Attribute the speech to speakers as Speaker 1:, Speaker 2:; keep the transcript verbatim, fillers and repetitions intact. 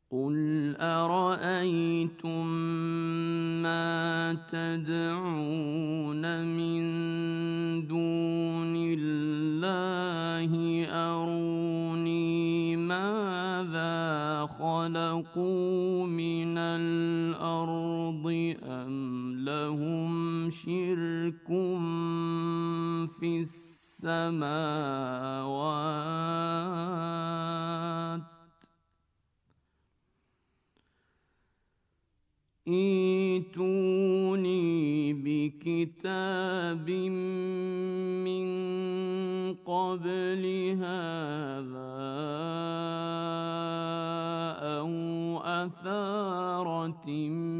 Speaker 1: قُلْ أَرَأَيْتُم مَّا تَدْعُونَ مِن دُونِ اللَّهِ أَرُونِي مَاذَا خَلَقُوا مِنَ الْأَرْضِ أَمْ لَهُمْ شِرْكٌ فِي السَّمَاوَاتِ ائْتُونِي بِكِتَابٍ مِّن قَبْلِ هَٰذَا أَوْ أَثَارَةٍ